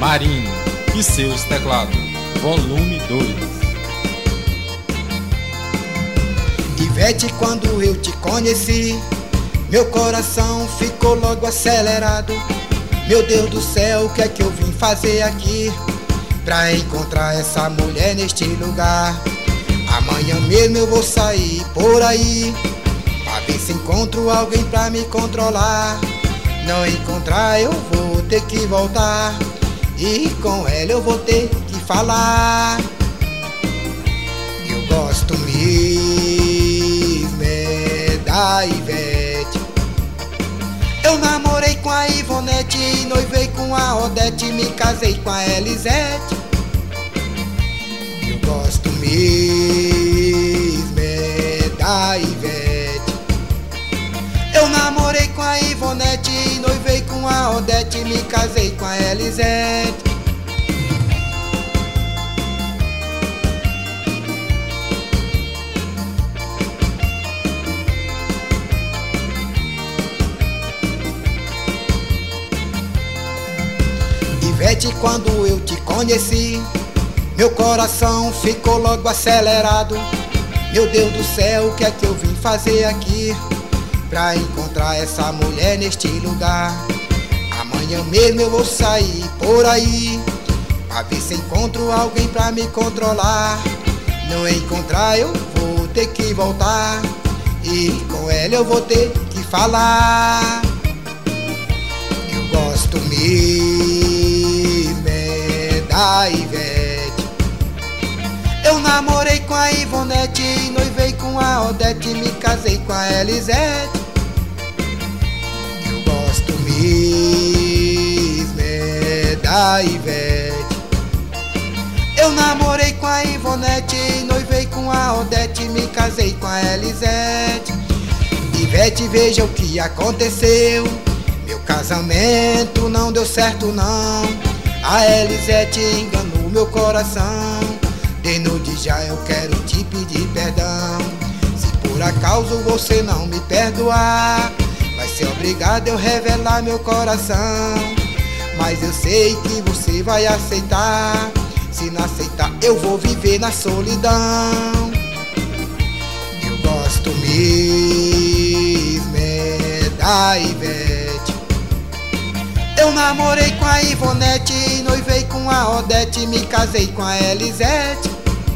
Marino e seus teclados, volume 2. Ivete, quando eu te conheci, meu coração ficou logo acelerado. Meu Deus do céu, o que é que eu vim fazer aqui pra encontrar essa mulher neste lugar? Amanhã mesmo eu vou sair por aí pra ver se encontro alguém pra me controlar. Não encontrar eu vou ter que voltar e com ela eu vou ter que falar. Eu gosto mesmo da Ivete. Eu namorei com a Ivonete, noivei com a Odete, me casei com a Elisete. Eu gosto mesmo da Ivete. Eu namorei com a Ivonete, noivei com a Odete, me casei com a Elisete. Ivete, quando eu te conheci, meu coração ficou logo acelerado. Meu Deus do céu, o que é que eu vim fazer aqui pra encontrar essa mulher neste lugar? Amanhã mesmo eu vou sair por aí pra ver se encontro alguém pra me controlar. Não encontrar eu vou ter que voltar e com ela eu vou ter que falar. Eu gosto mesmo da Ivete. Eu namorei com a Ivonete, noivei com a Odete, me casei com a Elisete. Eu gosto mesmo da Ivete. Eu namorei com a Ivonete, noivei com a Odete, me casei com a Elisete. Ivete, veja o que aconteceu, meu casamento não deu certo não. A Elisete enganou meu coração. Desde já eu quero te pedir perdão. Se por acaso você não me perdoar, vai ser obrigado eu revelar meu coração. Mas eu sei que você vai aceitar. Se não aceitar eu vou viver na solidão. Eu gosto mesmo da Ivete. Eu namorei com a Ivonete, noivei com a Odete, me casei com a Elisete.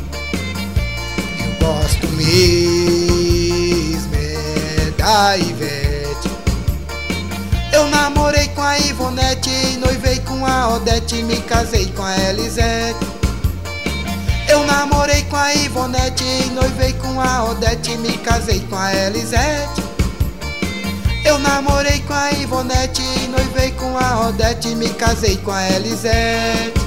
Eu gosto mesmo da Ivete. Eu namorei com a Ivonete, noivei com a Odete, me casei com a Elisete. Eu namorei com a Ivonete, noivei com a Odete, me casei com a Elisete. Eu namorei com a Ivonete, noivei com a Odete, me casei com a Elisete.